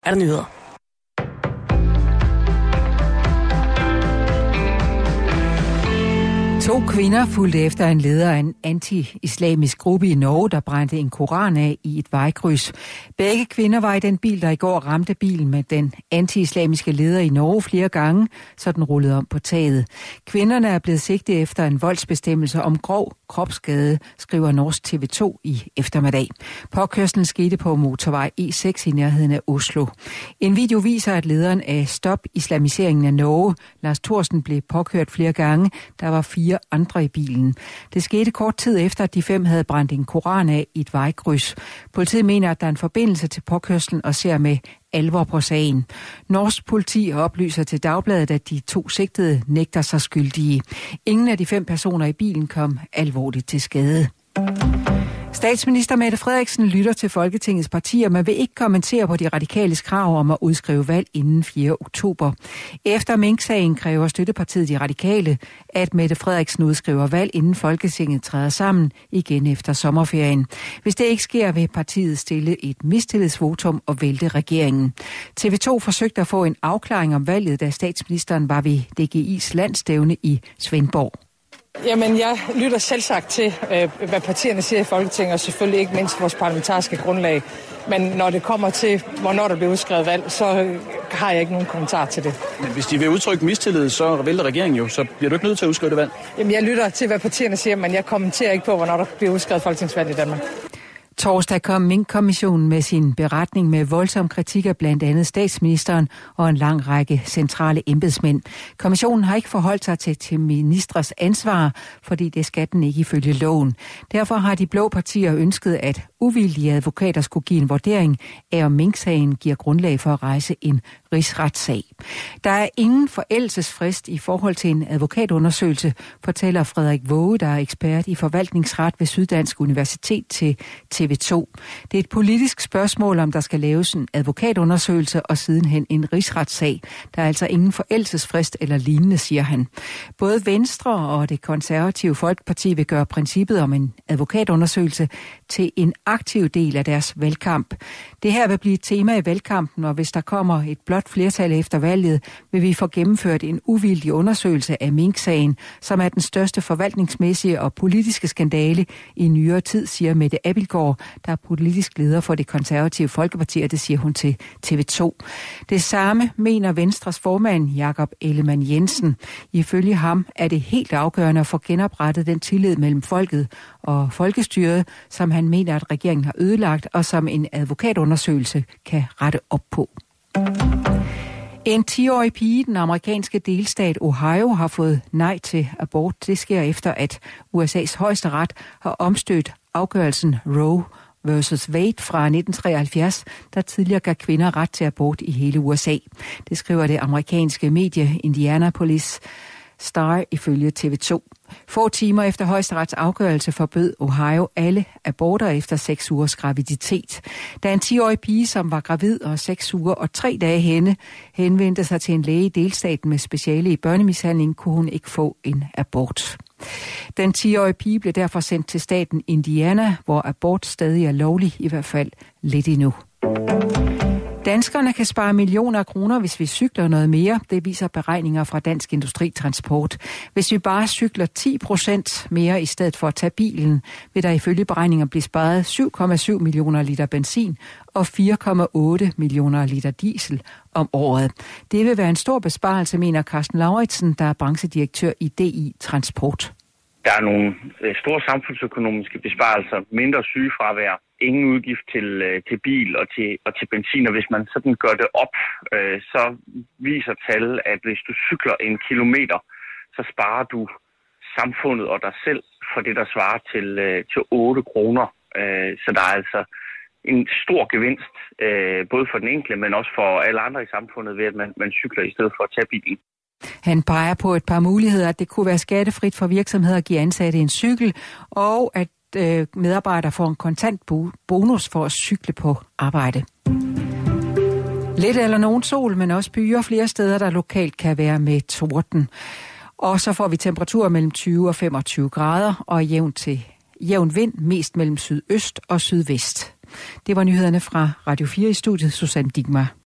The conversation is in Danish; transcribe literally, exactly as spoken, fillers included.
er der nyheder. To kvinder fulgte efter en leder af en anti-islamisk gruppe i Norge, der brændte en koran af i et vejkryds. Begge kvinder var i den bil, der i går ramte bilen med den anti-islamiske leder i Norge flere gange, så den rullede om på taget. Kvinderne er blevet sigtet efter en voldsbestemmelse om grov kropsskade, skriver Norsk T V to i eftermiddag. Påkørslen skete på motorvej E seks i nærheden af Oslo. En video viser, at lederen af Stop Islamiseringen af Norge, Lars Thorsen, blev påkørt flere gange. Der var fire andre i bilen. Det skete kort tid efter, at de fem havde brændt en koran af i et vejkryds. Politiet mener, at der er en forbindelse til påkørslen og ser med alvor på sagen. Norsk politi oplyser til Dagbladet, at de to sigtede nægter sig skyldige. Ingen af de fem personer i bilen kom alvorligt til skade. Statsminister Mette Frederiksen lytter til Folketingets partier, men vil ikke kommentere på de radikales krav om at udskrive valg inden fjerde oktober. Efter Mink-sagen kræver støttepartiet De Radikale, at Mette Frederiksen udskriver valg inden Folketinget træder sammen igen efter sommerferien. Hvis det ikke sker, vil partiet stille et mistillidsvotum og vælte regeringen. T V to forsøgte at få en afklaring om valget, da statsministeren var ved D G I's landstævne i Svendborg. Jamen, jeg lytter selvsagt til, øh, hvad partierne siger i Folketinget, og selvfølgelig ikke mindst vores parlamentariske grundlag. Men når det kommer til, hvornår der bliver udskrevet valg, så har jeg ikke nogen kommentar til det. Men hvis de vil udtrykke mistillid, så vælter regeringen jo, så bliver du ikke nødt til at udskrive det valg? Jamen, jeg lytter til, hvad partierne siger, men jeg kommenterer ikke på, hvornår der bliver udskrevet folketingsvalg i Danmark. Torsdag kom Mink-kommissionen med sin beretning med voldsom kritik af blandt andet statsministeren og en lang række centrale embedsmænd. Kommissionen har ikke forholdt sig til, til ministres ansvar, fordi det skal den ikke ifølge loven. Derfor har de blå partier ønsket, at uvildige advokater skulle give en vurdering af, om Mink-sagen giver grundlag for at rejse en rigsretssag. Der er ingen forældelsesfrist i forhold til en advokatundersøgelse, fortæller Frederik Våge, der er ekspert i forvaltningsret ved Syddansk Universitet til T V to. Det er et politisk spørgsmål, om der skal laves en advokatundersøgelse og sidenhen en rigsretssag. Der er altså ingen forældelsesfrist eller lignende, siger han. Både Venstre og det konservative Folkeparti vil gøre princippet om en advokatundersøgelse til en aktiv del af deres valgkamp. Det her vil blive et tema i valgkampen, og hvis der kommer et blot flertal efter valget, vil vi få gennemført en uvildig undersøgelse af Mink-sagen, som er den største forvaltningsmæssige og politiske skandale i nyere tid, siger Mette Abildgaard, der er politisk leder for det konservative Folkeparti, og det siger hun til T V to. Det samme mener Venstres formand Jakob Ellemann-Jensen. Ifølge ham er det helt afgørende at få genoprettet den tillid mellem folket og folkestyret, som han mener, at regeringen har ødelagt, og som en advokatundersøgelse kan rette op på. En ti-årig pige i den amerikanske delstat Ohio har fået nej til abort. Det sker efter, at U S A's højesteret har omstødt afgørelsen Roe versus Wade fra nitten treoghalvfjerds, der tidligere gav kvinder ret til abort i hele U S A. Det skriver det amerikanske medie Indianapolis Star ifølge T V to. Få timer efter højesterets afgørelse forbød Ohio alle aborter efter seks ugers graviditet. Da en ti-årig pige, som var gravid og seks uger og tre dage henne, henvendte sig til en læge i delstaten med speciale i børnemishandling, kunne hun ikke få en abort. Den ti-årige pige blev derfor sendt til staten Indiana, hvor abort stadig er lovlig, i hvert fald lidt endnu. Danskerne kan spare millioner af kroner, hvis vi cykler noget mere. Det viser beregninger fra Dansk Industri Transport. Hvis vi bare cykler ti procent mere i stedet for at tage bilen, vil der ifølge beregninger blive sparet syv komma syv millioner liter benzin og fire komma otte millioner liter diesel om året. Det vil være en stor besparelse, mener Carsten Lauritsen, der er branchedirektør i D I Transport. Der er nogle store samfundsøkonomiske besparelser, mindre sygefravær, ingen udgift til, til bil og til, og til benzin. Og hvis man sådan gør det op, øh, så viser tal, at hvis du cykler en kilometer, så sparer du samfundet og dig selv for det, der svarer til, øh, til otte kroner. Øh, så der er altså en stor gevinst, øh, både for den enkelte, men også for alle andre i samfundet, ved at man, man cykler i stedet for at tage bilen. Han peger på et par muligheder, at det kunne være skattefrit for virksomheder at give ansatte en cykel, og at øh, medarbejdere får en kontant bonus for at cykle på arbejde. Lidt eller nogen sol, men også byer flere steder, der lokalt kan være med torden. Og så får vi temperaturer mellem tyve og femogtyve grader, og jævn til jævn vind, mest mellem sydøst og sydvest. Det var nyhederne fra Radio fire i studiet, Susanne Digmar.